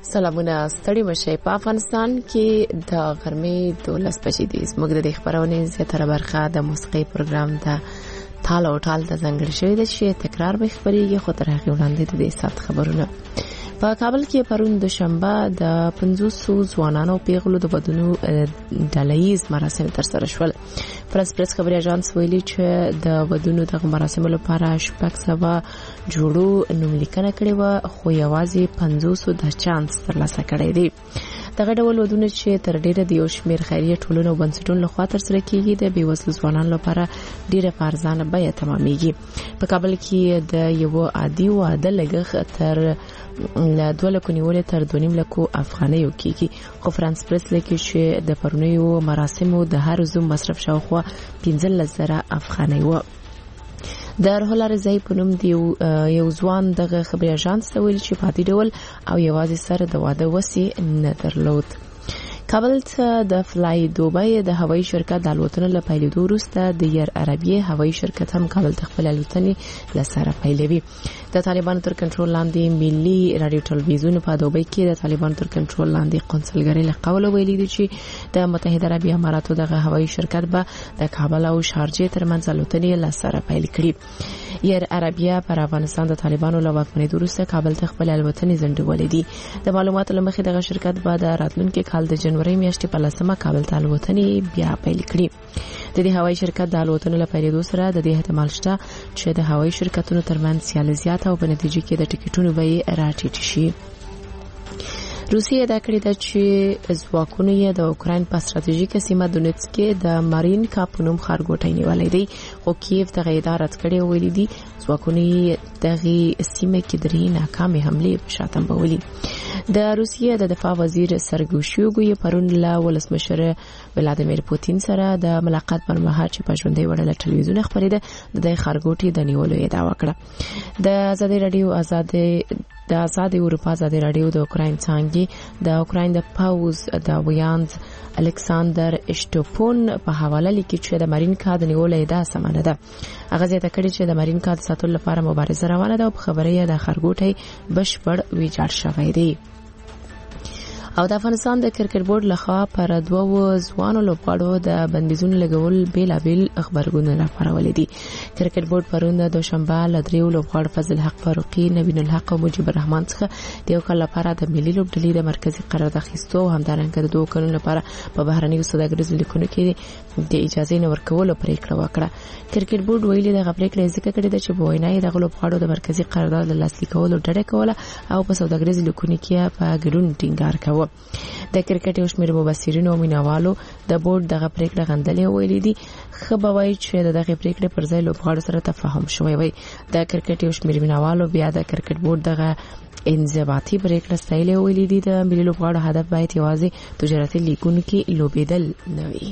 سلامونه ستړي مشه. په افغانستان کې د غرمې 12 بجې دي. زموږ د خبرونې زیاتره برخه د موسیقي پروګرام ته تال او ټال د ځنګل شوی د شي تکرار به خبريږي. خو تر هغه وړاندې د دې سات خبرونه په کابل کې پرون دوشنبه د 500 ځوانانو پیغلو د بدونو ډالایز مراسم ترسره شول. پرس خبري اژانس ویلي چې د بدونو د مراسم لپاره شپږ سبا جوړو نوملیکنه کړې و، خو یوازې 500 د چانس ترلاسه کړی دی. دغه ډول ودونه چې تر ډیره د یو شمیر خیریه ټولنو بنسټونو لخوا ترسره کیږي د بیوزلو ځوانانو لپاره ډیره ارزانه بیه تمامېږي. په کابل کې د یو عادي واده لګښت تر 2 لک نیولې تر 2.5 لک افغانیو کېږي. خو فرانس پریس لیکي چې د پرونیو مراسمو د هر زوم مصرف شاوخوا 15,000 افغانۍ و. د رحل رضای په نوم دی یو ځوان دغه خبري اژانس ته ویل چې په دې ډول او یوازې سره د واده وسی نه درلود. کابل ته د فلای دوبای د هوایي شرکت د الوتنې له پیلېدو وروسته د ایر عربیه هوایي شرکت هم کابل ته خپل الوتنې لسره پیلوي. د طالبانو تر کنټرول لاندې ملي رادیو ټلویزیون په دوبای کې د طالبانو تر کنټرول لاندې قونسلګرۍ له قوله ویلي دي چې د متحده عربی اماراتو دغه هوایي شرکت به د کابل او شارجه ترمنځ الوتنې لسره پیل کړي. ایر عربیه پر افغانستان د طالبانو له واکمنۍ وروسته کابل ته خپل الوتنې ځنډولې دي. د معلوماتو لمخې دغه شرکت به د راتلونکي کال د جنوري میاشتې په لسمه کابل ته الوتنې بیا پیل کړي. د دې هوایي شرکت د الوتنو له پیلېدو سره د دې احتمال شته چې د هوایي شرکتونو ترمنځ سیالي زیاته او په نتیجه کې د ټیکټونو بیې راټیټې شي. روسیه دا کړی دا چې ځواکونه یې د اوکراین په ستراتیژیکه سیمه دونیتسک کې د مارینکا په نوم ښارګوټی نیولې دی، خو کیف دغه اداره رد کړې ویلي دي ځواکونه یې دغه سیمه کې درې ناکامې حملې په شا تنبولي. د روسیه د دفاع وزیر سرګی شویګو یې پرون له ولسمشر ولادیمیر پوتین سره د ملاقات پر مهال چې په ژوندۍ وړه ټلویزیون خبرېده د خارګوټي د نیولو ادعا وکړه. د آزاد اروپا آزادي رادیو د اوکراین څنګه د اوکراین د پاوز د ویاند الکساندر اشټوپون په حواله لیکي چې د مارینکا د نیولو ادعا سمانه ده. هغه زیاته کړي چې د مارینکا د ساتلو لپاره مبارزه روانه ده او په خبره یې د خارګوټي بشپړ ویجاړ شوی دی. او د افغانستان د کرکټ بورډ لخوا پر 2 ځوانو لوبغاړو د بندیزونو لګول بیلابل خبرګونونه راپارولې دي. کرکټ بورډ پرون د دوشنبه ل 3 لوبغاړو فضل حق فاروقي، نبیل الحق او مجيب الرحمن څخه د یو کال لپاره د ملي لوبډلې د مرکزی قرارداد اخیستو او همدارنګه د 2 کلونو لپاره په بهرنیو سوداګریزو لیکونو کې د اجازه نه ورکولو پریکړه وکړه. کرکټ بورډ ویلي د غفلت ځکه کړی د چې په وینای د لوبغاړو د مرکزی قرارداد د لاسلیک کولو ډډه کوله او په سوداګریزو لیکونو کې په ګډون ټینګار کاوه. د کرکټ یو شمېر مبصرینو او مینوالو د بورډ دغه پریکړه غندلې ویلي دي. خبروي چې دغه پریکړه پر ځای لوبغاړو سره تفاهم شوی وي. د کرکټ یو شمېر مینوالو بیا د کرکټ بورډ دغه انضباطي پریکړه ستایلې ویلي دي. د ملي لوبغاړو هدف باید یوازې تجارتي لیګونو کې لوبېدل نه وي.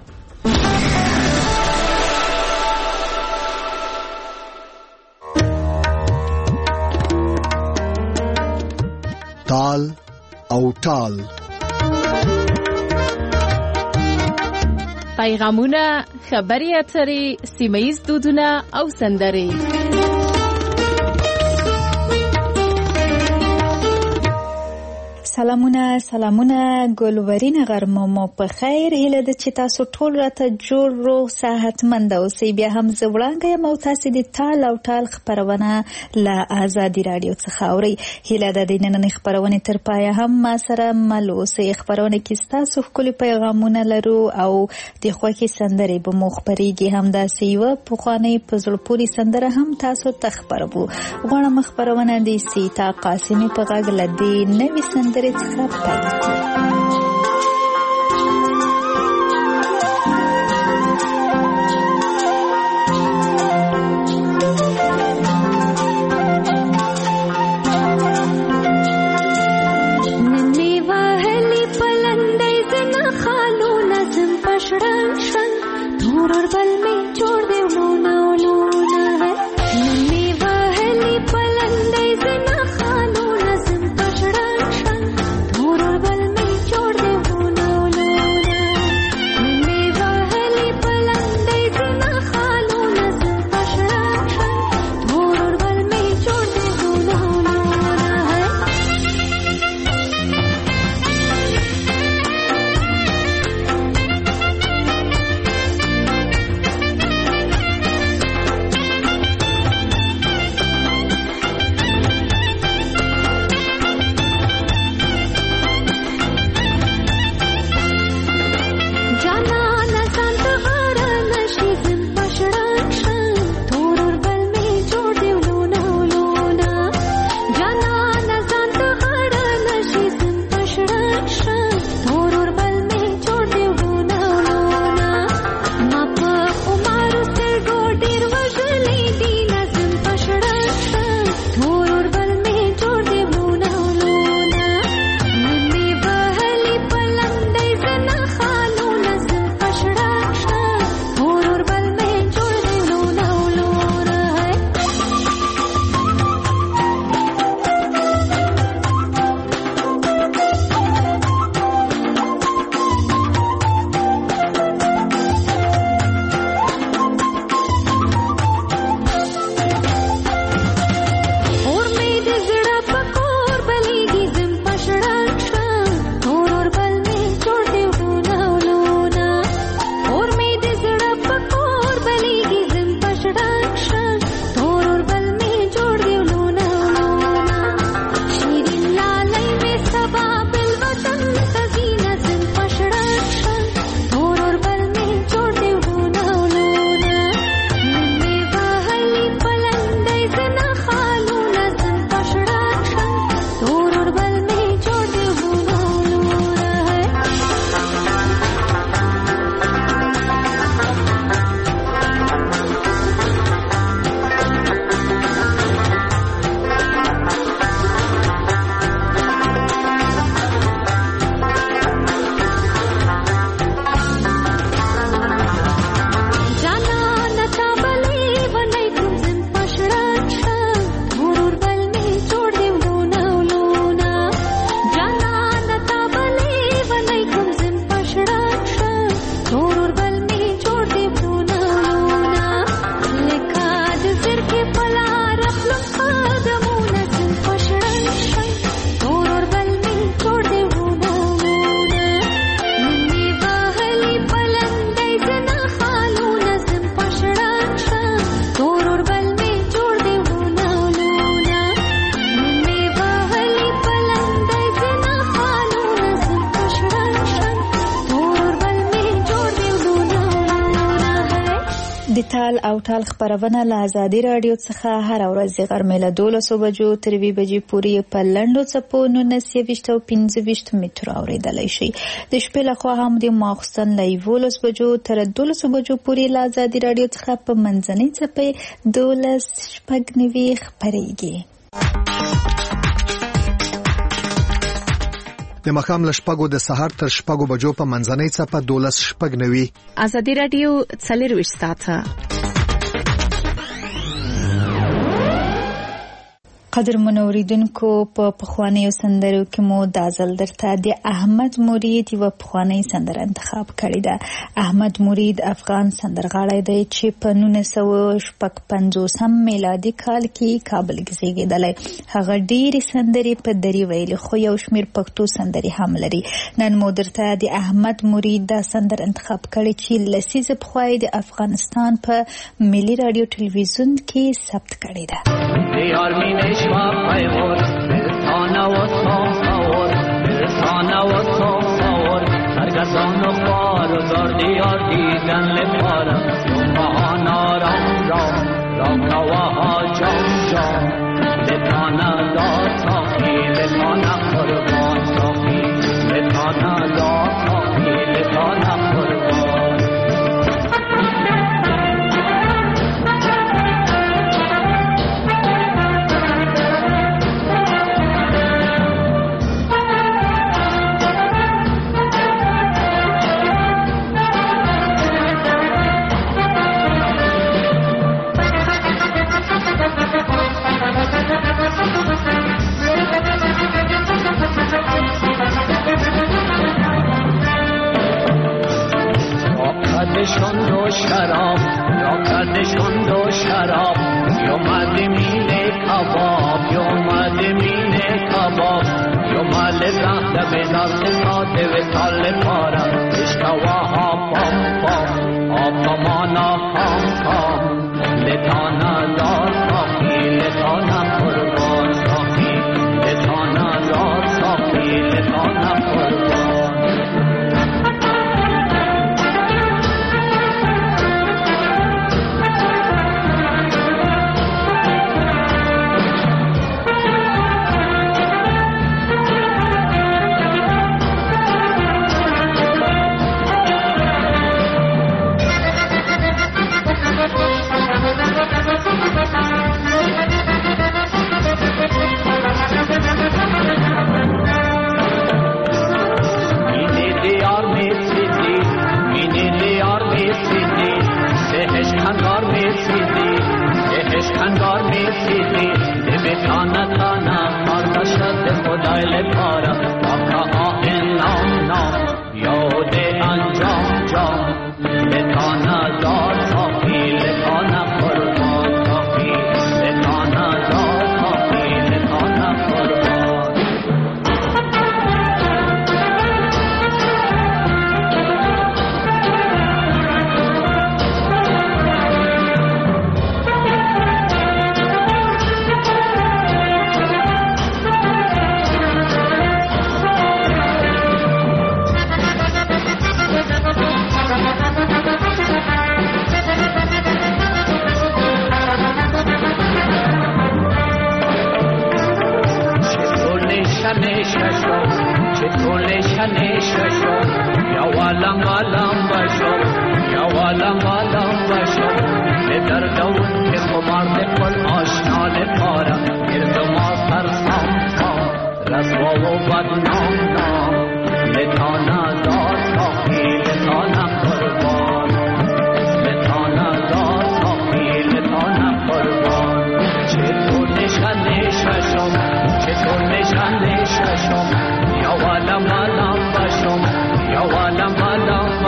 تال او ټال پیغامونه، خبري اترې، سیمه‌ییز دودونه او سندرې. سلامونه ګلورین غرمه مو په خیر. هیله ده چې تاسو ټول راته جوړ روغ صحتمند اوسئ. بیا هم زه وړاندې یم او تاسو د تال او ټال خبرونه له آزادي رادیو څخه اورئ. هیله ده د نننۍ خبرونې تر پایه هم ما سره مل اوسئ. خبرونه کې ستاسو ښکلي پیغامونه لرو او د خوښۍ سندرې به مو خپرېږي. همداسې یوه پخوانۍ په زړه پورې سندره هم تاسو ته خپروو. غواړم خبرونه د سیتا قاسمي په غږ له دې نوې سندرې څخه پیل د تال او ټال خبرونه له ازادي رادیو څخه هر ورځ غرمې له 12 بجو تر 2 بجې پورې په لنډو څپو 19.25 متر اوریدلای شي. د شپې له خوا هم د ماخستن له 11 بجو تر 12 بجو پورې له ازادي رادیو څخه په منځنۍ څپې 12.90 خبرېږي. د مخام له شپږو د سهار تر شپږو بجو په منځنۍ څپه 12.90. ازادي رادیو 24 ساعته. قدر منوریدونکو په پخوانیو سندرو کې مو دازل درته د احمد مرید یو پخوانی سندره انتخاب کړی ده. احمد مرید افغان سندرغاړی دی چې په 1955 میلادي کال کې کابل کې زیږیدلی. هغه ډېرې سندرې په دري ویلي خو یو شمېر پښتو سندرې هم لري. نن مو درته د احمد مرید دا سندر انتخاب کړی چې لسیزه پخوا د افغانستان په ملي رادیو ټلویزیون کې ثبت کړی ده. پیور برسانه و ساور برسانه و ساور سرگردان و خوار و زار دیار دیدن لپارم یومهان آرام رام رام نواها جام جام لطانه دار ساخی لطانه قربان ساخی لطانه دار ساخی لطانه قربان. کردشون دو شراب یا کردشون دو شراب یومد مینه کباب یومد مینه کباب یومد زخت بدار ساده و تال پارم اشتواها پام پام آبمانا پام پام لطانا دار ساخی لطانا قربان ساخی لطانا دار ساخی لطانا قربان.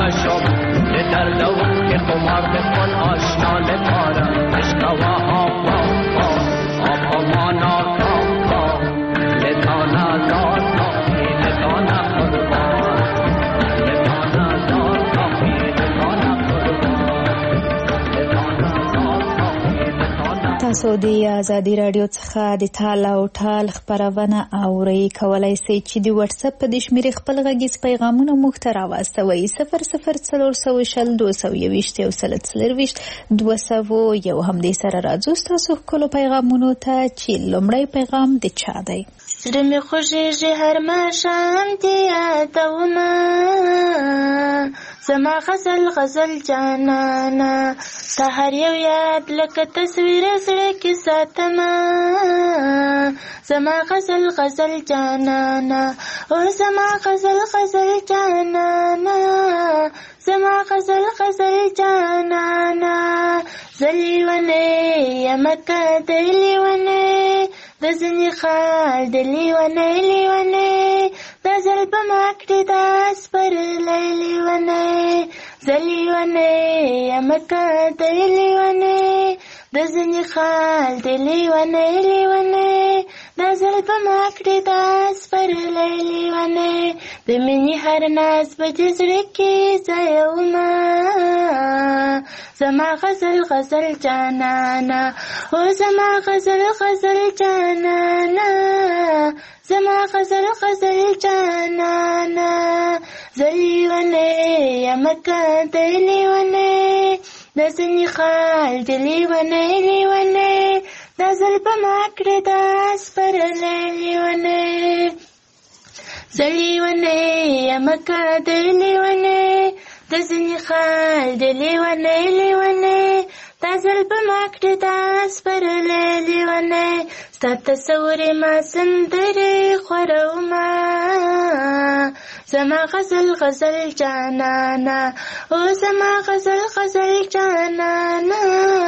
در دوام که خمار بکن آشنا لپارم اشکوا ها تاسو د آزادي رادیو څخه د تال او ټال خبرونه اورئ. کولای شئ چې د واتس اپ د شمیرې خپل غږیز پیغامونه موږ ته راواستوئ 00407220 یا هم دې سره راځو تاسو خپل پیغامونو ته چې لومړی پیغام د چا دی. زړه مې خوږېږي هر ماښام دې یادومه زما غزل جانانه ستا هر یو یاد لکه تصویر زړه کې ساتمه زما غزل جانانه او زما غزل جانانه زما غزل جانانه زلیونه یمکه دلیونه د ځینې خال د لیونه دا زل په ما کړې دا سپرلی لیونه زلیونه یمکه د لیونه د ځینې خال د لیونه دا زل په ما کړې دا سپرلی لیونه د مینې هر ناز به د زړه کې ځایومه زما غزل جانانه او زما غزل جانانه زما غزل جانانه زلیونه یمکه د لیونه د ځینې خال د لیونه دا زل په ما کړې دا سپرلی لیونه زلیونه یمکه د لیونه د ځینې خال د لیونه دا زل په ما کړې دا سپرلی لیونه ستا تصور ما سندرې خورومه زما غزل جانانه او زما غزل جانانه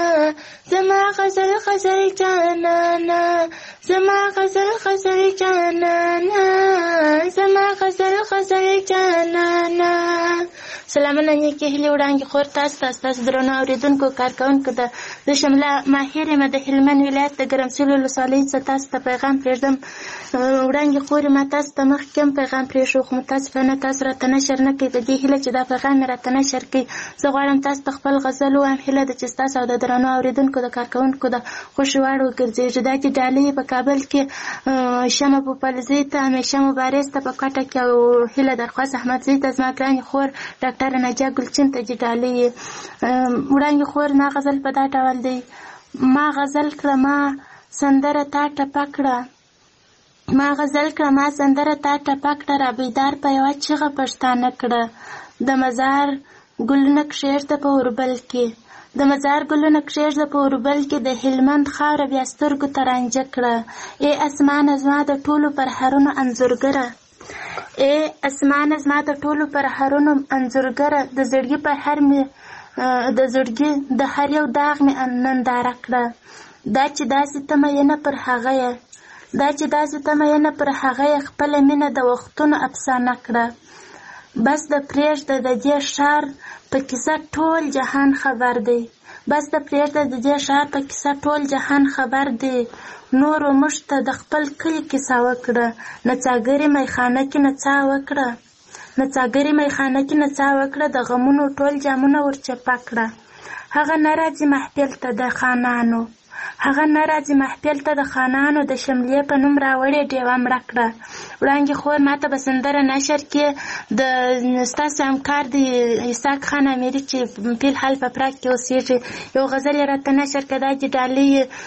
زما غزل جانانه زما غزل جانانه زما غزل جانانه. سلامونه نیکې هیلې وړاندې خور تاسو درنو اورېدونکو کارکوونکو د شمله ماهر یم د هلمند ولایت د ګرمسیر ولسوالۍ څخه تاسو ته پیغام پرېږدم. وړاندې خور ما تاسو ته مخکې هم پیغام پرېښود خو متاسفانه تاسو راته نشر نه کوئ. په دې هیله چې دا پیغام مې راته نشر کوي زه غواړم تاسو ته خپل غزل ووایم. هیله ده چې ستاسو او د درنو اورېدونکو د کارکوونکو د خوښې وړ وګرځېږي. دا چې ډالۍ په کابل کې شمه پوپلزۍ ته همیشه مبارز ته په کوټه کې او هیله درخواست احمدزۍ ته زما ګرانې خور ډاکټره نجا ګلچین ته چې ډالۍ وړاندې خور ما غزل په دا ډول دی. ما غزل کړه ما سندره تا ټپه کړه ما غزل کړه ما سندره تا ټپه کړه را بیدار په یوه چیغه پښتانه کړه د مزار ګلونه کښېږده په اوربل کې د مزار ګلونه کښېږده په اوربل کې د هلمند خاوره بیا سترګو ته رانجه کړه ای اسمانه زما د ټولو پرهرونو انځورګره ای اسمانه زما د ټولو پرهرونو انځورګره د زړګي په هر مې د زړګي د هر یو داغ مې ننداره کړه دا چې داسې تمه یې نه پر هغه یې دا چې داسې تمه یې نه پر هغه یې خپله مینه د وختونو افسانه کړه بس د پرېږده د دې ښار په کیسه ټول جهان خبر دی بس د پرېږده د دې ښار په کیسه ټول جهان خبر دی نورو موږ ته د خپل کلي کیسه وکړه نڅاګرې میخانه کې نڅا وکړه نڅاګرې میخانه کې نڅا وکړه د غمونو ټول جامونه ورچپه کړه هغه نه راځي محفل ته د خانانو هغه نه راځي محفل ته د خانانو د شملې په نوم راوړې ډیوه مړه کړه. وړاندې خور ما ته به سندره نشر کې د ستاسو همکار د اسحاق خان امیري چې فی الحال په پراګ کې اوسېږي یو غزل یې راته نشر کړه دا چې ډالۍ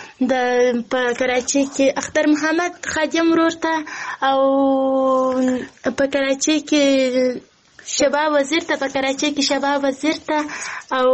په کراچۍ کې اختر محمد خادم ورور ته او په کراچۍ کې شباب وزیر ته په کراچۍ کې شباب وزیر ته او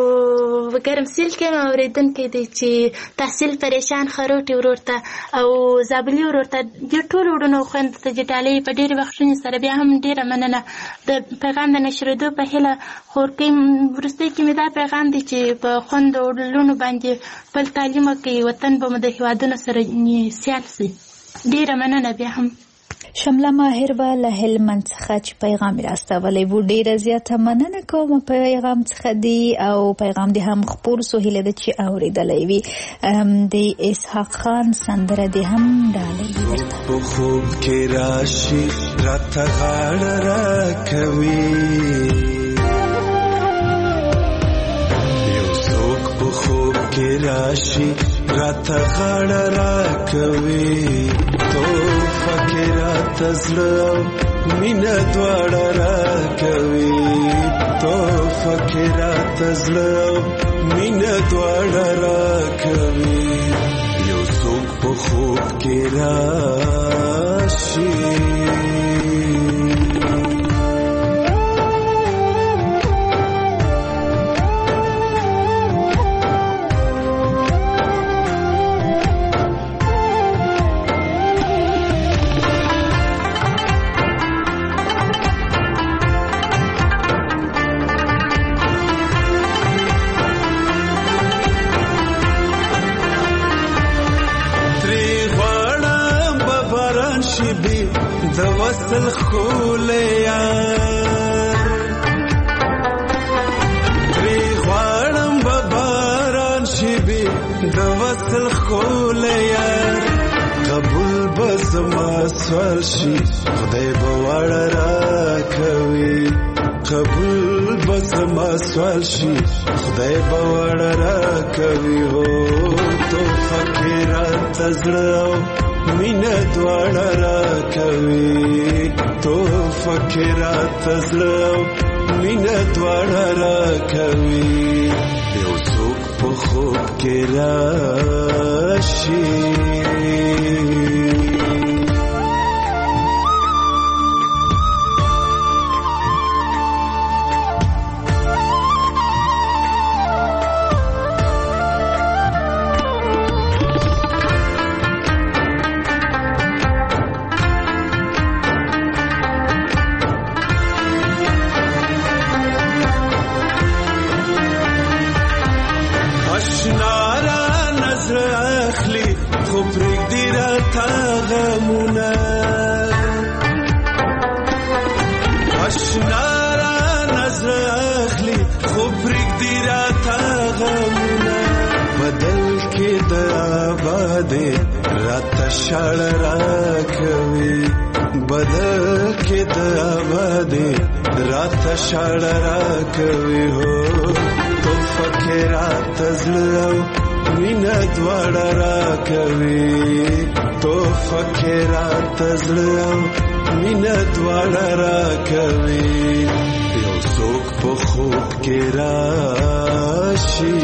ګرمسیر کې اورېدونکی دی چې تحصیل پریشان خروټي ورور ته او زابلي ورور ته دې ټولو وروڼو خویندو ته چې ډالۍ په ډېرې بخښنې سره بیا هم ډېره مننه د پیغام د نشرېدو په هیله خورکۍ وروستۍ کې مې دا پیغام دی چې په خویندو وروڼو باندې خپل تعلیم وکړي وطن به مو د هېوادونو سره سیال شي. ډېره مننه بیا هم. شمله ماهر به له هلمند څخه چې پیغام راستولی و ډېره زیاته مننه کوم پیغام څخه دی او پیغام دی هم خپور سو هیله ده چې اورېدلی وي د اسحاق خان سندره دی هم ډالۍ په خوب کې راشي راته غاړه راکوي یو څوک په خوب کې راشي راته غاړه راکوي توفه کې راته زړه مینه دواړه راکوي توفه کې راته زړه مینه دواړه راکوي یو څوک په خوب کې راشي د وصل خولیا تری غواړم به باران شي بي د وصل خولیا قبول به زما سوال شي خدای به وړه راکوي قبول به زما سوال شي خدای به وړه راکوي هو توفه کې راته زړه مینه دواړه راکوي توفه کې راته زړه مینه دواړه راکوي یو څوک په خوب کې راشي راته شړ راکوي بدل کې د آبادي راته شړ راکوي هو تو فکر راته زړه مینه دواړه راکوي تو فکر راته زړه مینه دواړه راکوي یو څوک په خوب کې راشي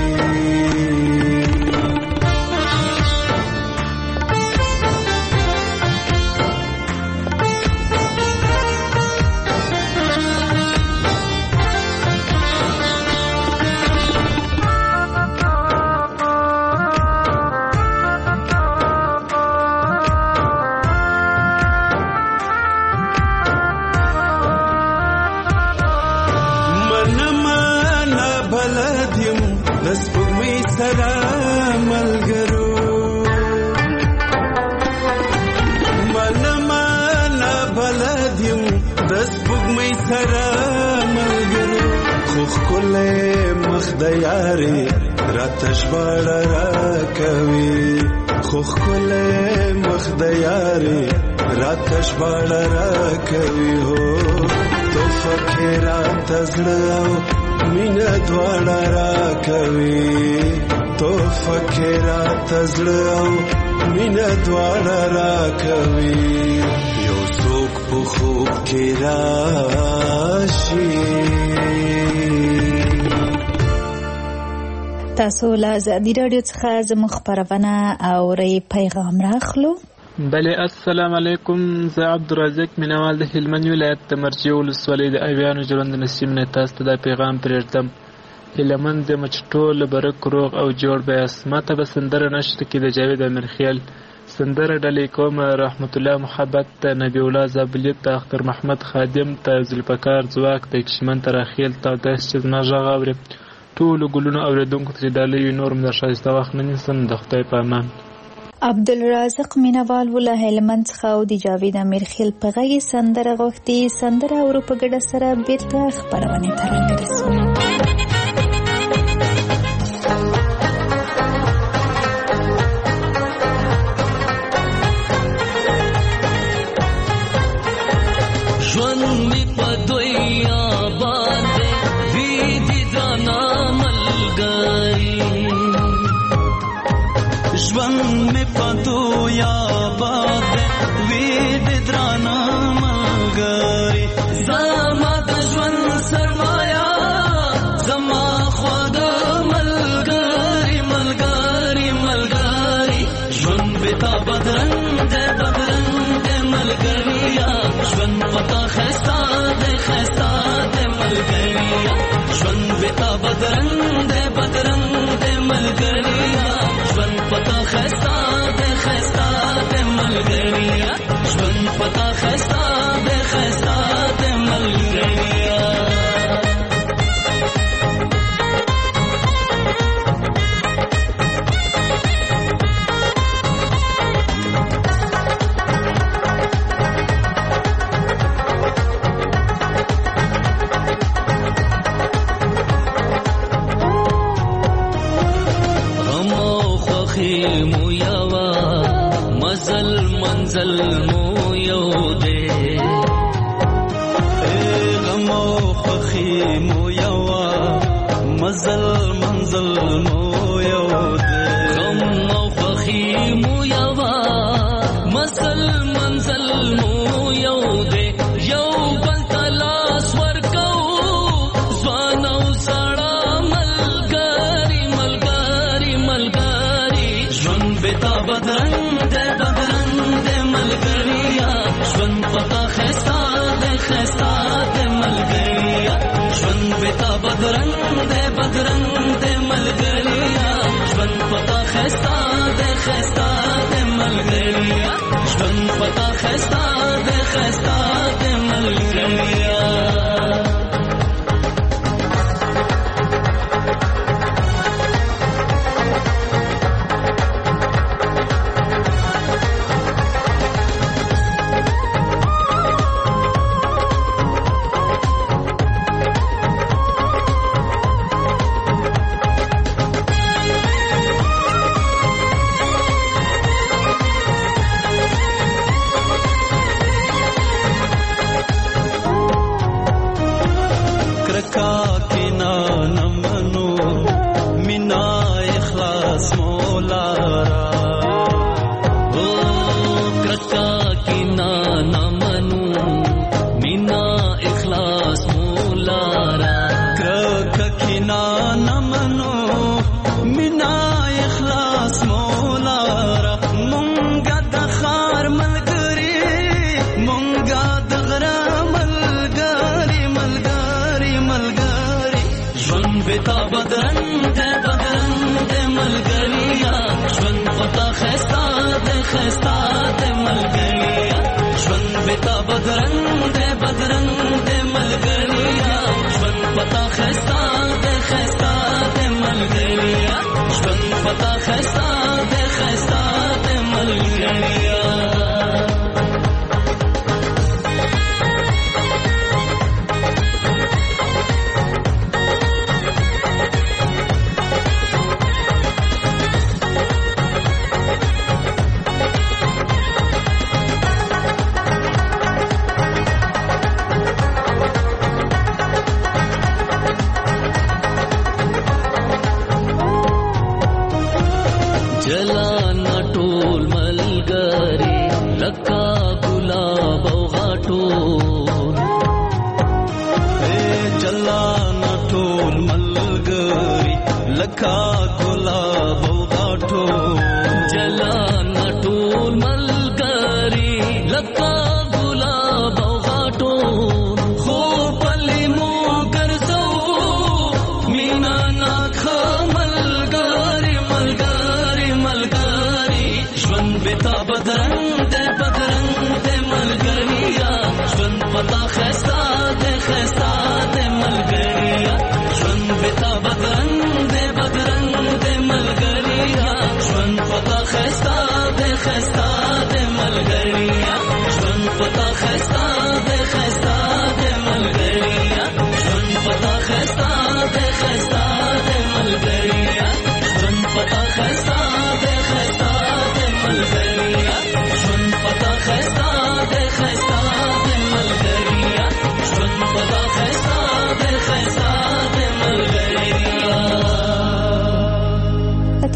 یاري راتش باړه راکوي خو خپل مخ د یاري راتش باړه راکوي هو تو فکر راته زړه مینه دواړه راکوي تو فکر راته زړه مینه دواړه راکوي یو څوک په خوب کې راشي تاسو له ازادي رادیو څخه زموږ خبرونه اورئ پیغام راخلو. بله السلام علیکم، زه عبدالرزاق مینوال د هلمند ولایت د مرجې ولسوالۍ د اویانو ژرند نسیم نه تاسو ته دا پیغام پرېږدم. هیلهمند یم چې ټول برک روغ او جوړ به یاست. ماته به سندره نشته کې د جاوید امیرخیل سندره ډلې کوم رحمت الله محبت ته نبی الله زابلیت ته اختر محمد خادم ته ذوالفقار ځواک ته کشمن ته راخیل ته داسې چې زما غږ اوري ټولو ګلونو اوریدونکو ته چې ډالۍ نور هم د ښایسته وخت نه نیسم د خدای په امان. عبدالرزاق مینوال له هلمند څخه او د جاوید امیرخیل په غږ سندره غوښتي. سندره اورو په ګډه سره بیرته خپرونې ته راورسو. ژوند می په دوی آباد وی دي درانه ملګری ژوند مې پدو یا باد وی د درانه ملګری زما د ژوند سرمایا زما خوا د ملګری ملګری ملګری ژوند بتا بدرنګ دې ملګریا ژوند پتا خستا دې ملګریا ژوند بتا بدرنګ دې ملګریا ژوند پتا خستا دې ملګریا ژوند پتا خستا دې ملګریا مو یوا مزل منزل مو یو دے غم او خوخی مو یوا مزل منزل مو یو دے غم او خوخی مو یوا مزل منزل مو یو دے یو بل تلاس ورکو ځوان او سړا ملګری ملګری ملګری ژوند بتا بدرنګ دې ملګریا ژوند پتا خستا دې ملګریا ژوند بتا بدرنګ دې ملګریا ژوند پتا خستا دې ملګریا ژوند پتا خستا دې ملګریا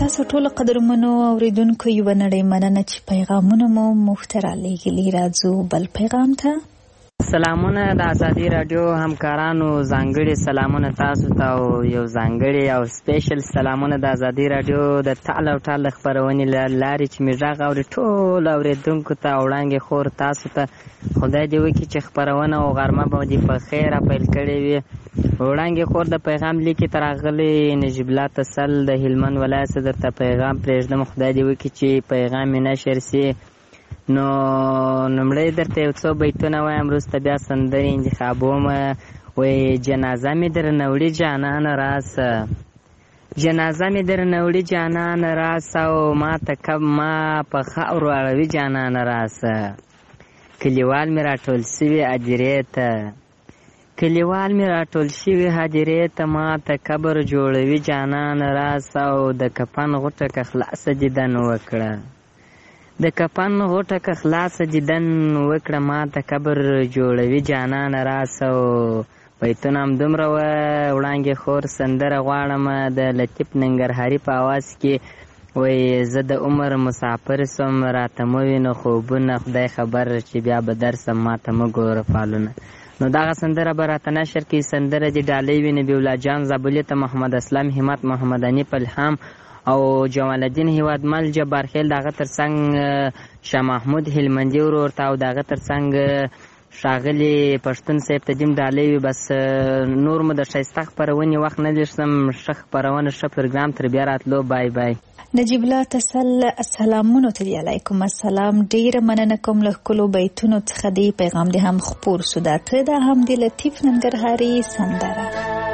تاسو ټول قدرمنو اوریدونکو یو نړۍ مننه چې پیغامونه مو مختره لېږلي. راځو بل پیغام ته. سلامونه د آزادي رادیو همکارانو، ځانګړي سلامونه تاسو ته او یو ځانګړي او سپیشل سلامونه د آزادي رادیو د ټال او ټال خبرونې لارې چې مې غږ اوري ټول اوریدونکو ته وړاندې خور تاسو ته خدای دې وکړي چې خبرونه او غرمه به دې په خیره پیل کړې وي. وړاندې خور د پیغام لیکي تر راغلی نجیب الله تسل د هلمند ولایت څخه درته پیغام پرېږدم. خدای دې وکړي چې پیغام مې نشر سي. نو نمړی درته یو څو بیتونه وایم، وروسته بیا سندرې انتخابوم. وایي جنازه مې درنه وړي جانانه راسه، جنازه مې درنه وړي جانانه راسه، او ما په خاورو اړوي جانانه راسه. کلیوال مې راټول سوي هدیرې ته، کلیوال مې راټول شوي هدیرې ته، ما ته قبر جوړوي جانانه راسه، او د کفن غوټه که خلاصه دیدن وکړه، د کفن غوټه که خلاصه دیدن وکړه، ما ته قبر جوړوي جانانه راسه. او بیتونه همدومره وه. وړانګې خور سندره غواړم د لطیف ننګرهاري په اواز کې. وایي زه د عمر مسافر سوم، راته مه وینو خوبونه، خدای خبر چې بیا به درسم، ما ته مه ګوره فالونه. نو دغه سندره به راته نشر کړي. سندره دې ډالۍ وي نبي الله جان زابلي ته، محمد اسلام همت، محمد انیف الهام او جمال الدین هیوادمل جبار خیل، دغه ترڅنګ شاه محمود هلمندي ورور ته، او دغه ترڅنګ ښاغلي پښتون صاحب ته دیم ډالۍ وي. بس نور مو د ښایسته خپرونې وخت نه لږم، ښه خپرونه ښه پروګرام تر بیا راتلو. بای بای. نجیب الله تسل السلامونو ته دی. علیکم السلام. ډیره مننه کوم له ښکلو بیتونو څخه. دی پیغام دې هم خپور شو. دا ته د هم د لطیف ننګرهاري سندره.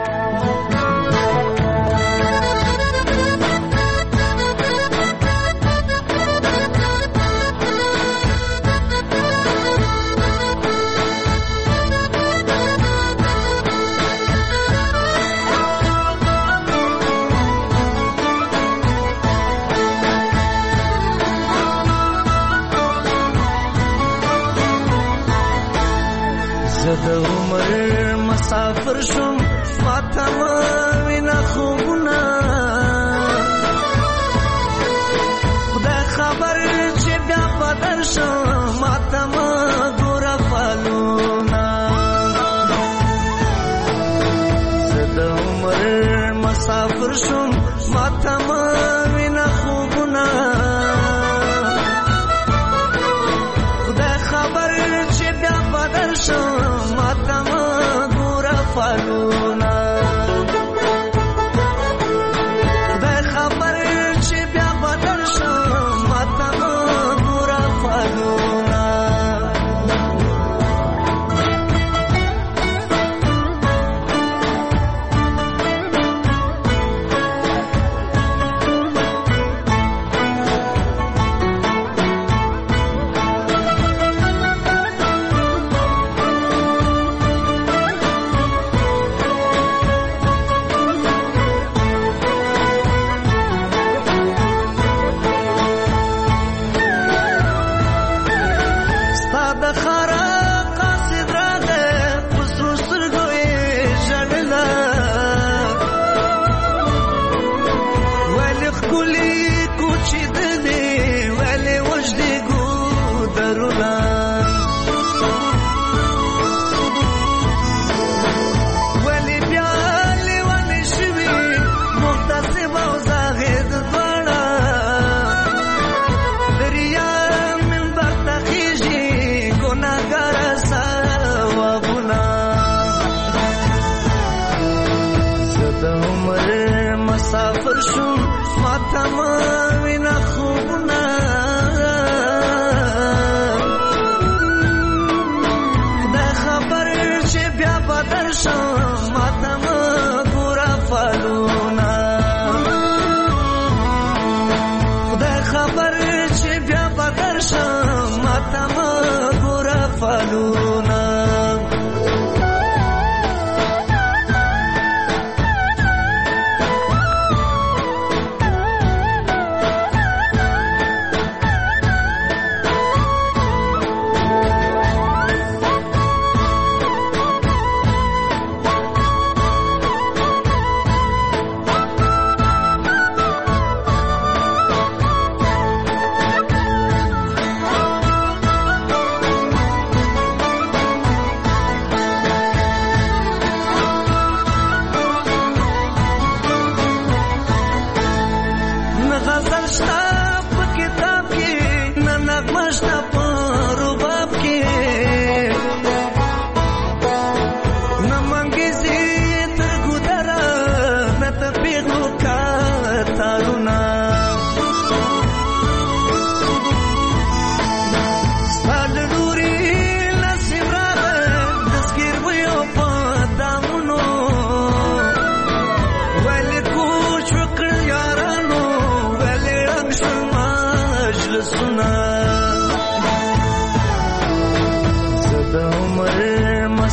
د عمر مسافر شوم، ماته مه وینه خوبونه، خدای خبر چې بیا به درشم، ماته مه ګوره فالونه. زه د عمر مسافر شوم، ماته مه وینه خوبونه، خدای خبر چې بیا به درشم، ماته مه ګوره فالونه. خدای خبر چې بیا به درشم، ماته مه ګوره فالونه.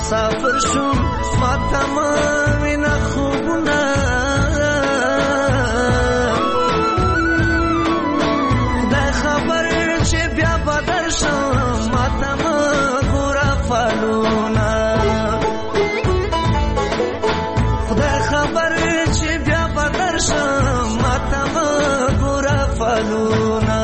مسافر شوم ما تمام خوبونه خدای خبر چې بیا بدر شم ما تمام ګوره فالونه خدای خبر چې بیا بدر شم ما تمام ګوره فالونه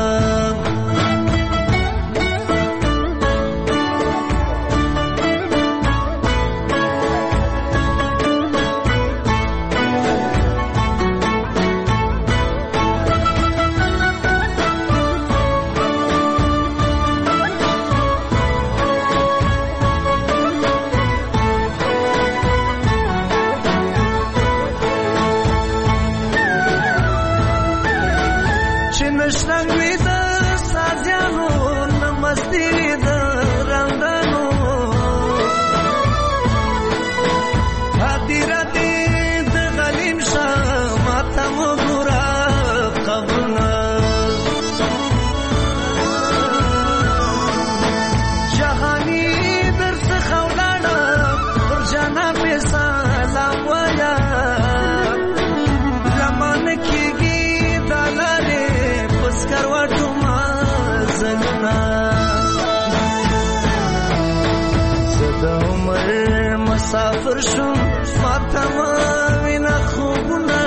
مسافر شوم ما تمام خوبونه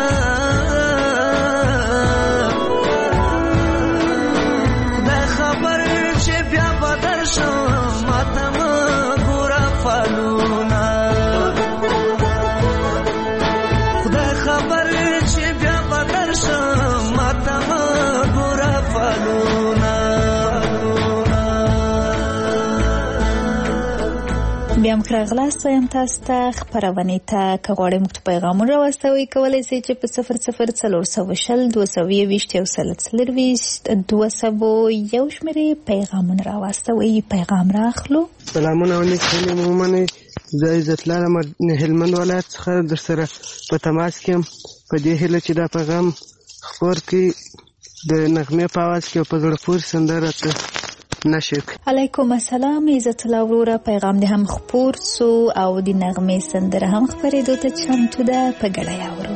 خدای خبر چې بیا بدر شم ما تمام ګوره فالونه خدای خبر چې بیا بدر شم ما تمام ګوره فالونه بیا هم راغلاست وایم تاسو ته خپرونې ته که غواړئ موږ ته پیغامونه راواستوئ کولی شئ چې په 00402024 یو شمېرې پیغامونه راواستوئ. پیغام راخلو. سلامونه او نیک هیلې مو ومنئ. زه عزت لرم هلمند ولایت څخه در سره په تماس کې یم په دې هیله چې دا پیغام خپور کړي د نغمې په اواز کې او په زړه پورې سندره ته نشک. علیکم السلام عزت الله وروره، پیغام دې هم خپور سو او د نغمې سندره هم خپرېدو ته چمتو ده، په ګډه یې اورو.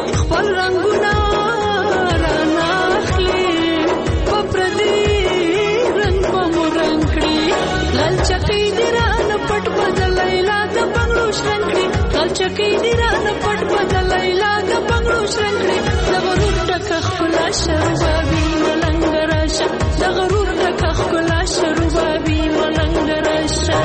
رنگونه را ناخلی په پردي چکی دی رانه پټ بدلای لا د بنگړو شرنګړي د غرور ټک خلا شربابي ملنګ راشه د غرور ټک خلا شربابي ملنګ راشه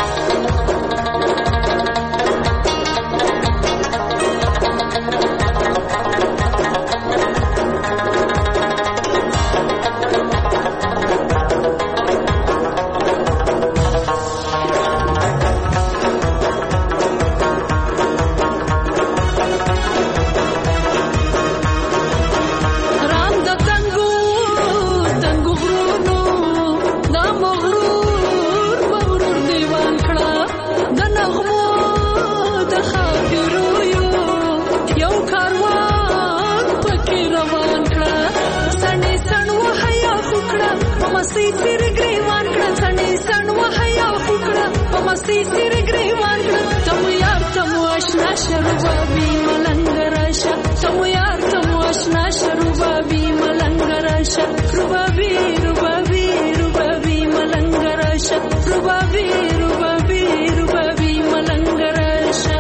شربابي ملنګ راشه تمو یار تمو آشنا شربابي ملنګ راشه ربابي ربابي ربابي ملنګ راشه ربابي ربابي ربابي ملنګ راشه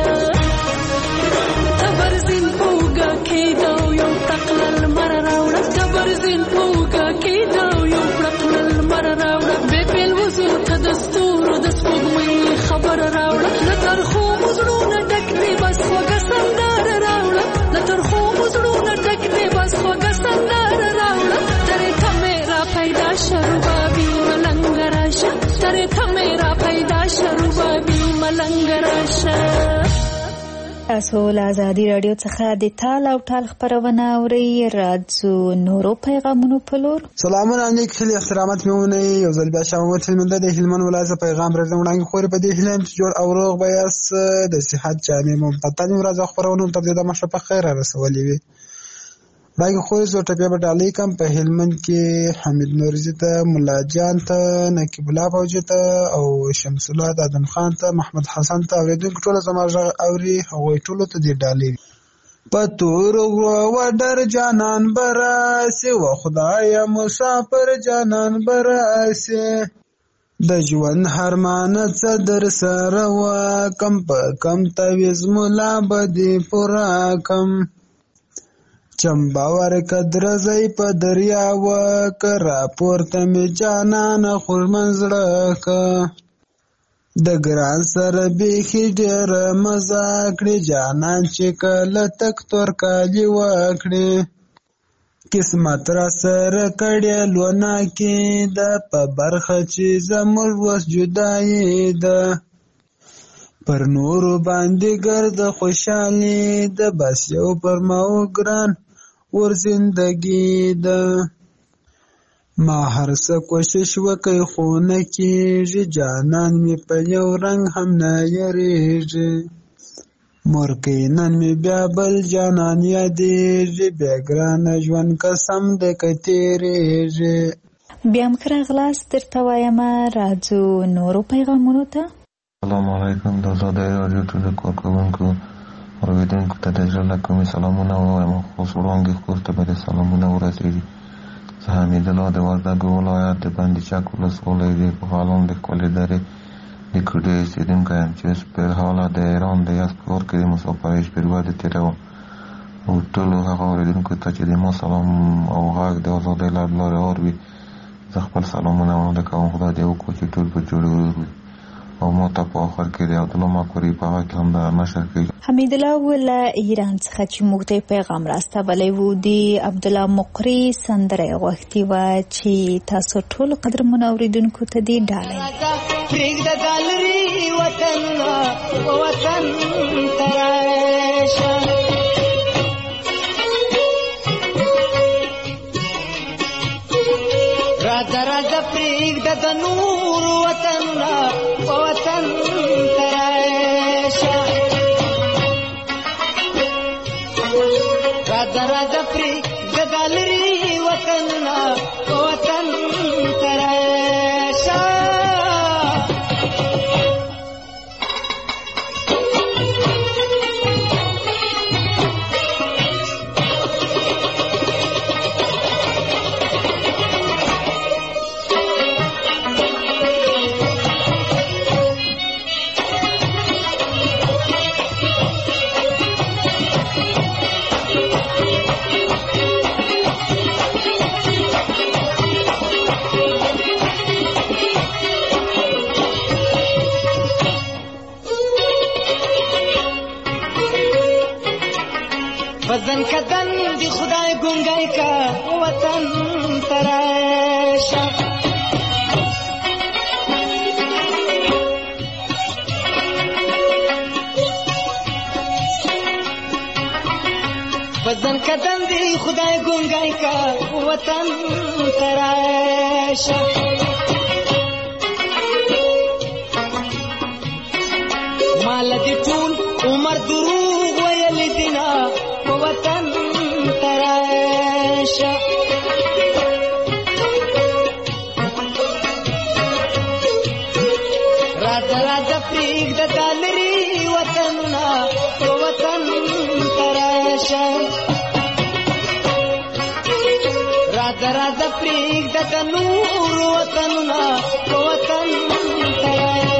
تبرزین پوګه کېدو یو تقلل مر راوړه تبرزین پوګه کېدو یو تقلل مر راوړه به پیل وزل کدستور د سپوږمۍ خبر راوړه لتر خو مزړونه ټک دی بس خوږه سندر راوړه لتر خو مزړونه ټک دی بس خوږه سندر راوړه ترې ته میرا پیدا شربابي ملنګ راشه ترې ته میرا پیدا شربابي ملنګ راشه. تاسو له ازادي راډیو څخه د تال او ټال خبرونه اورئ. راځو نورو پیغامونو په لور. سلامونه علیک خیلی احترامات میمونه یو ځل بیا شامت هلمنده د هلمند ولایت پیغام راځم وړاندې خوري په دې هلم چې جوړ او روغ بیاس د صحت جامع ممتاز ورځ خبرونه تر دې د مشه په خیر رسولې وي. باقي خو زه ټپه په ډالۍ کم په هلمند کې حمید نورزي ته مولا جان ته نقیب الله فوجي ته او شمس الله ادم خان ته محمد حسن ته اوریدونکو ټول زموږ اوري هغه ټول ته دې ډالۍ پتور و در جانان براسه و خدای مسافر جانان براسه د ژوند هرمان څه در سره و کم په کم تویز مولا بدی پورا کم چمباور قدر زئی په دریا و کرا پورته می جانان خور منزړه کا د ګران سره بیخي ډېر مزه کړې جانان چې کله تک تور کالی وکړې قسمت را سره کړې لونه کې د په برخه چې زموږ وس جدایي ده پر نورو باندې ګرد خوشحالي ده بس یو پر ماو ګران ور زندگی ده ما هر څه کوشش وکړ خو نه کېږي جانان مې په یو رنګ هم نه یریږي مورکۍ نن مې بیا بل جانان یادېږي بیا ګرانه ژوند قسم ده که تېرېږي. بیا هم ښه راغلاست درته وایم. راځو نورو پیغامونو ته. السلام علیکم د ازادۍ راډیو ټولو کارکوونکو اورېدونکو ته د زړه له کومې سلامونه ووایم خصوص وړاندې کور ته به د سلامونه ورسېږي. زه حمید الله د وردګو ولایت د بندي چک ولسوالۍ د پغالان د ښکلې درې د کوډۍ اوسېدونکی یم چې اوس په حاله د ایران د یزد ښار کې د مسافرۍ شپېلوه تېروم او ټولو هغه اورېدونکو ته چې د ما سلام او غږ د ازادۍ له لارې اوري زه خپل سلامونه وړاندې کوم. خدای دې وکړي چې ټول په جوړ وي او ما ته په آخر کې د عبدالله مکوري په هغه کې هم د نشر کېږي. حمیدالله له ایران څخه چې موږ ته پیغام راستولی و د عبدالله مقري سندره یې غوښتې وه چې تاسو ټولو قدرمنو اورېدونکو ته دې ډالۍ پرېږده ګالري وطن وطن ته راشه راځه راځه پرېږده د نور وطن وطن ته راشه راځه راځه پرېږده ګالري وطن وطن ته راشه وزن کدن دی خدای گنگای کا وطن تراشه وزن کدن دی خدای گنگای کا وطن تراشه مال دی ټول عمر دروغ ویل دینا وطن تراشه راځه راځه پرېږده دا لرې وطنونه وطن تراشه راځه راځه پرېږده د نورو وطنونه وطن تراشه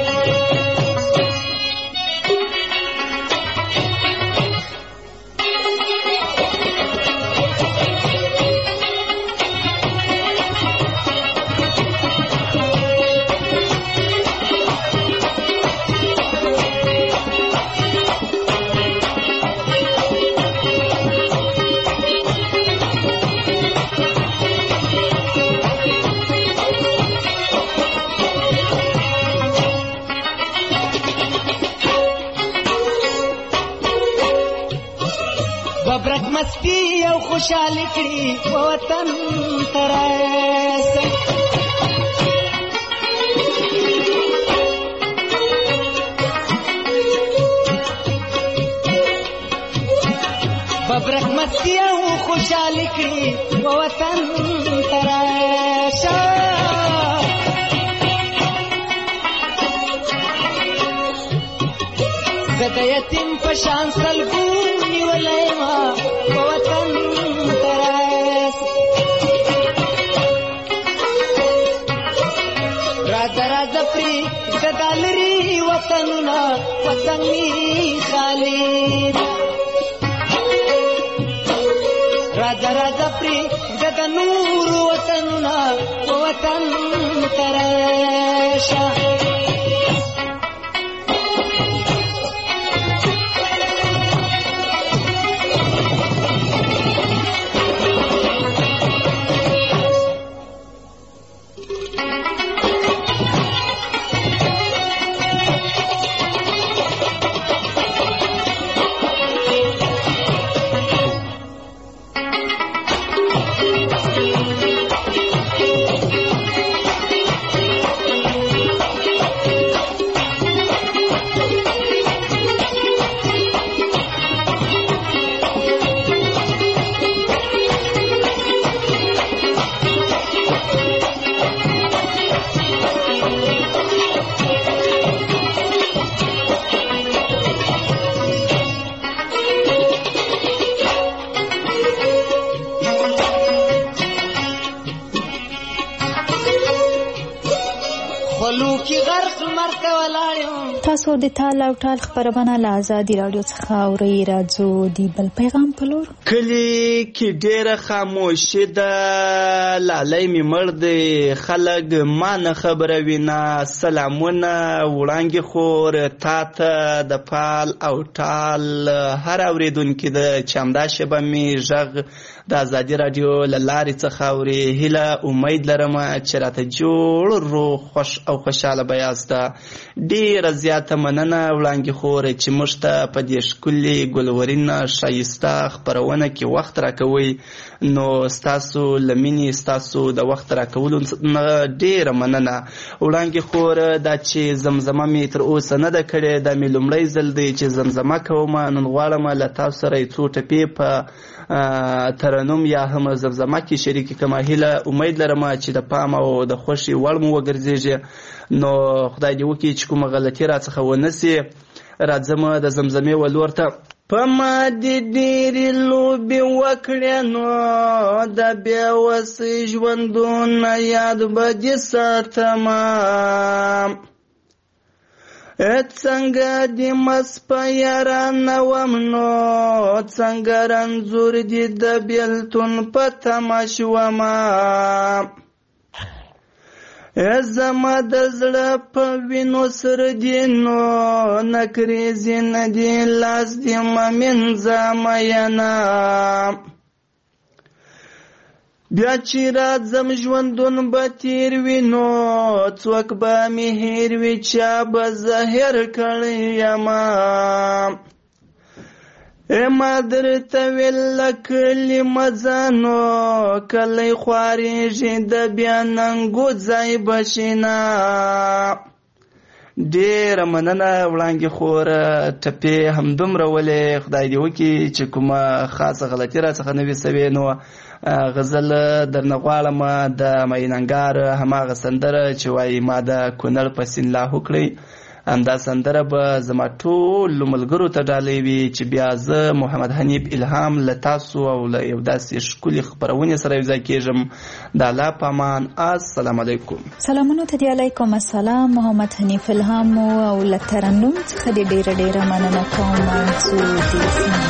ببرک مستی او خوشحالی کړي وطن تراشه ببرک مستی او خوشحالی کړي وطن تراشه زه د یتیم په شان سلګو نیولی ما په وطن تراشه راځه راځه پرېږده دا لرې وطنونه وطن مې خالي راځه راځه پرېږده د نورو وطنونه وطن تراشه تاسو د تال او ټال خبرونه له آزادي رادیو څخه اورئ. راځو د بل پیغام په لور. کلی کې ډېره خاموشي ده، لالی مې مړ دی، خلک ما نه خبروي نه. سلامونه وړانګې خور تا ته د پال او ټال هر اورېدونکي د چې همدا شېبه مې غږ د آزادي رادیو له لارې څخه اوري. هیله امید لرم چې راته جوړ روغ خوش او خوشحاله به یاسته. ډېره زیاته مننه وړانګې خور چې موږ ته په دې ښکلې ګلورین ښایسته خپرونه کې وخت راکوئ. نو ستاسو له مینې ستاسو د وخت راکولو نه ډېره مننه. وړانګې خور دا چې زمزمه مې تر اوسه نه ده کړې، دا مې لومړی ځل دی چې زمزمه کوم. نن غواړم له تاسو سره یې څو ټپې په ترنم یا هم زمزمه کې شریک کړم. هیله امید لرم چې د پام او د خوښې وړ مو وګرځېږي. نو خدای دې وکړي چې کومه غلطي راڅخه ونه سي. راځم د زمزمې ولور ته. په ما دې ډېرې لوبې وکړې نو د بې وسې ژوندونه یاد به دې ساتمه. څنګه دې مس په یارانه وم نو څنګه رنځور دې د بېلتون په تمه شومه. زما د زړه په وینو سره دي نو نکریزې نه دي لاس دې مه مینځه مینه بیا چې راځم ژوندون به تیر وي نو څوک به مې هیر وي چا به زه هیر کړی یمه ما درته ویل کلمه ځانو کلی خوارېږي د بیا ننګو ځای به شینه ډېره مننه وړانګې خوره ټپې همدومره ولې خدای دې وکړي چې کومه خاصه غلطي راڅخه نه وي سوې نو غزل درنه غواړم د میننګار هماغه سندره چې وایي ما د کونړ په سیند لاهو کړی همدا سندره به زما ټولو ملګرو ته ډالۍ وي چې بیا زه محمد حنیف الهام له تاسو او له یو داسې ښکلې خپرونې سره یوځای کېږم د الله په امان السلام علیکم سلامونه ته دې علیکم السلام محمد حنیف الهام او له ترنم څخه دې ډېره ډېره مننه کوم منظور دې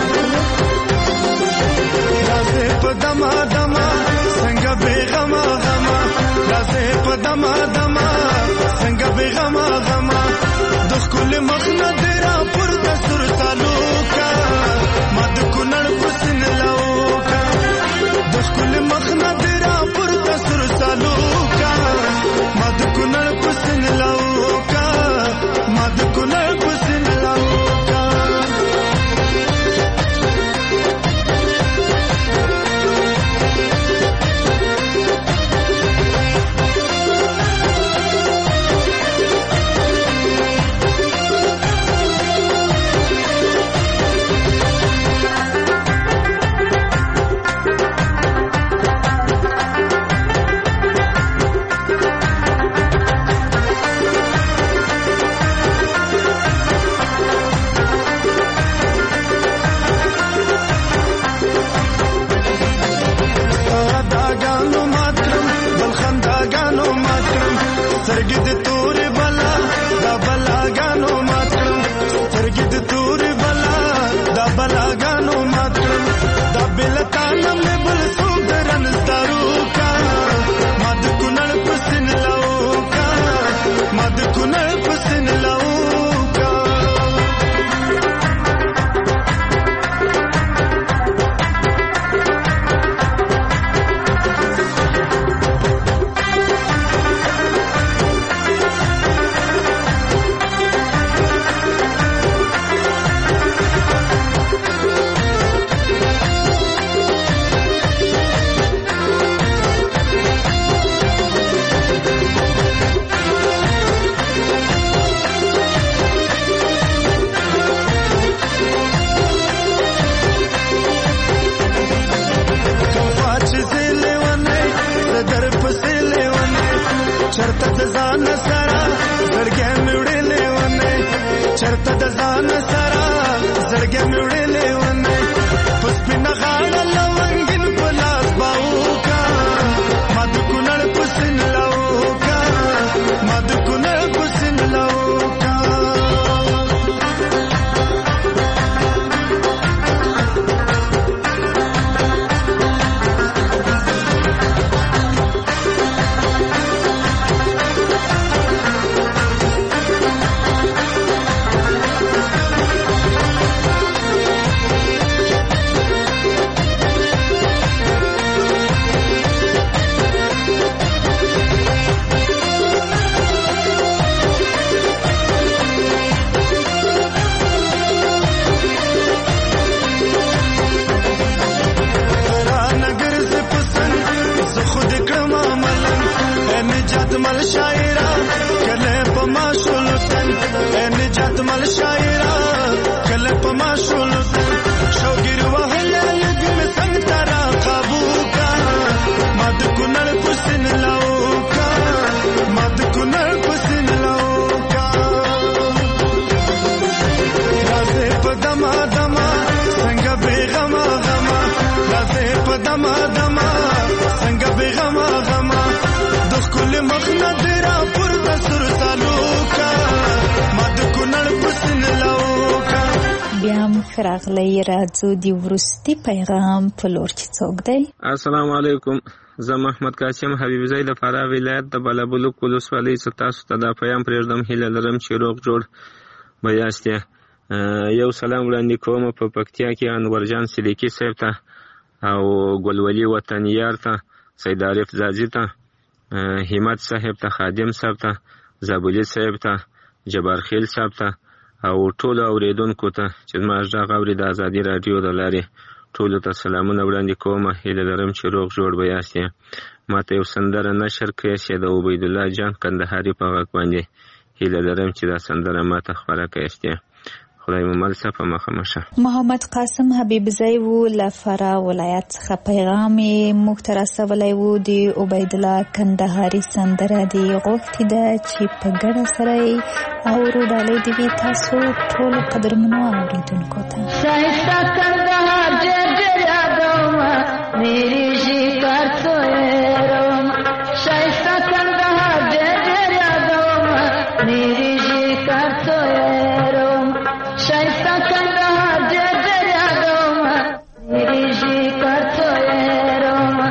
رازه په دما دما څنګه بیغما غما رازه په دما دما څنګه بیغما غما د خپل مخنه درا پر د سر تعلقا ما د کونړ پسن لاوکا د خپل مخنه درا پر د سر تعلقا ما د کونړ پسن لاوکا ما د کونړ پسن لاوکا سترګې د تورې بلا دا بلاګانو مات کړم سترګې د تورې بلا دا بلاګانو مات کړم دا بلتانه مې بل څوک درن ستارو کا ما د کونړ په سین لاوکا ما د کونړ په سین لاوکا چرته د ځان سره زړګې مې وړلې ونه چرته د ځان سره زړګې مې وړلې ونه په سپینه غاړه لونګین په لاس باوکا ما د کونړ په سین لاوکا ما د کونړ په سین لاوکا مل شاعرہ کله پما شولتن نجات مل شاعرہ کله پما شولتن شوګر وهله یګم څنګه ترا قابو کا مد کونړ پسن لاوکا مد کونړ پسن لاوکا رازه پدما دما څنګه بیغما غما رازه پدما دما څنګه بیغما غما کل مخنه درا پر د سر تعلقا ما د کونړ پسن لاوکا بیا هم راغلی راځو د وروستي پیغام په لور چې څوک دی السلام علیکم زه محمد قاسم حبیبزی د فراه ولایت د بالابلوک ولسوالۍ څخه تاسو ته دا پیغام پرېږدم. هیله لرم چې روغ جوړ به یاست. یو سلام وړاندې کوم په پکتیا کې انورجان سلیکي صاحب ته او ګلولي وطنیار ته، سید عارف زازي ته، همت صاحب ته، خادم صاحب ته، زابلي صاحب ته، جبار خیل صاحب ته او ټولو اوریدونکو ته چې زما غږ اوري د ازادي راډیو د لارې ټولو ته سلامونه وړاندې کوم. هیله لرم چې روغ جوړ به یاست. ما ته یو سندره نشر کړې چې د عبیدالله جان کندهاري په غږ باندې. هیله لرم چې دا سندره ما ته خپره کړئ. خدای مو مل شه په مخه مشه. محمد قاسم حبیبزی و له فراه ولایت څخه پیغام یې موږ ته رسولی و. د عبیدالله کندهاري سندره دې غوښتې ده چې په ګډه سره یې اورو. ډالۍ دې وي تاسو ټولو قدرمنو اورېدونکو ته. شایسته کندهار ډېر ډېر یادومه میرې شکر تویرومه. شایسته کندهار ډېر ډېر یادومه میرې شکر تویرومه. شایسته کندهار ډېر ډېر یادومه میرې شکر تویرومه.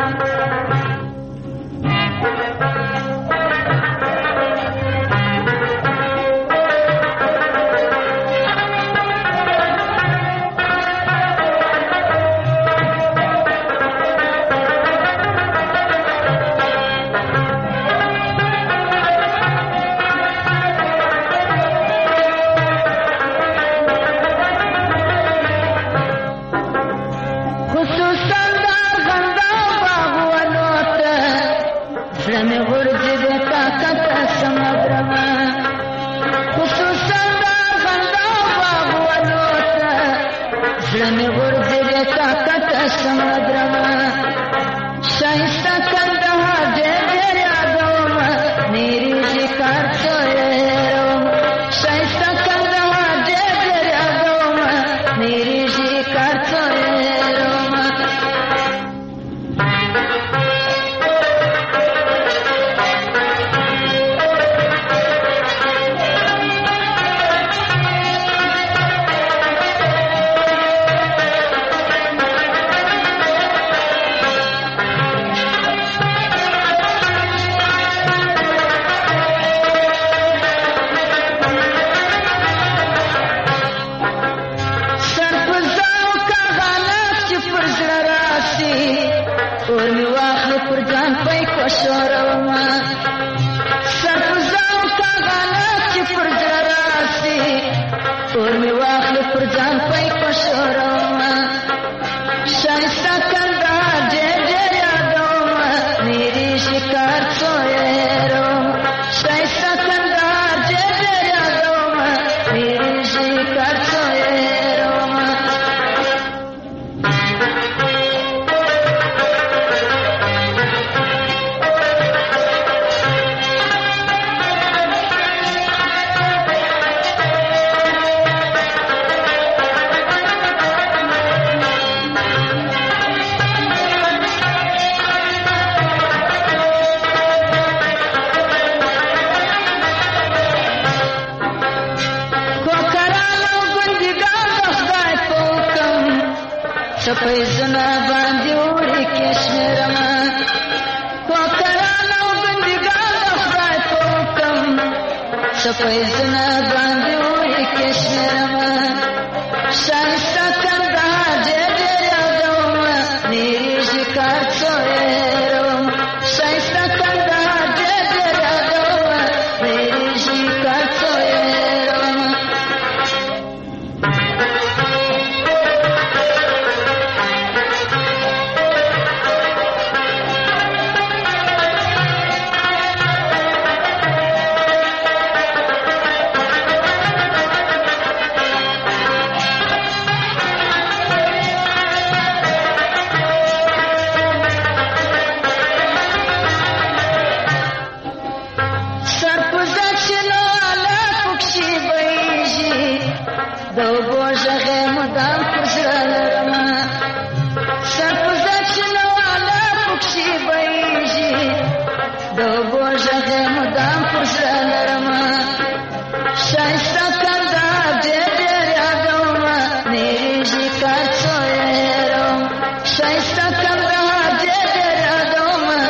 شایسته کندهار ډېر ډېر یادومه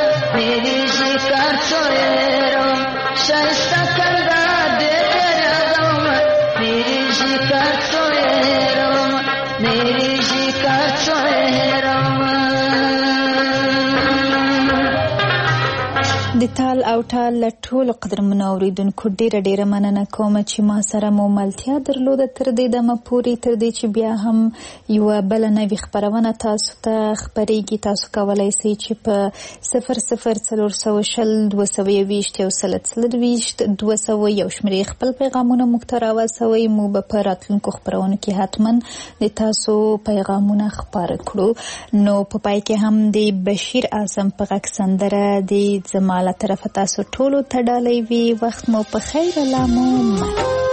मेरी शिका चेहरा د تال او ټال له ټولو قدرمنو اوریدونکو ډیره مننه کوم چې ما سره مو ملتیا درلوده تر دې دمه پورې، تر دې چې بیا هم یوه بله نوې خپرونه تاسو ته خپریږي. تاسو کولی سئ چې په 004020 221 224 شمېرې خپل پیغامونه موږ ته راوسوئ. موږ به په راتلونکو خپرونو کې حتما د تاسو پیغامونه خپاره کړو. نو په پای کې هم د بشیر اعظم په غږ سندره د زما له طرفه تاسو ټولو ته ډالۍ وي. وخت مو په خیر، الله مو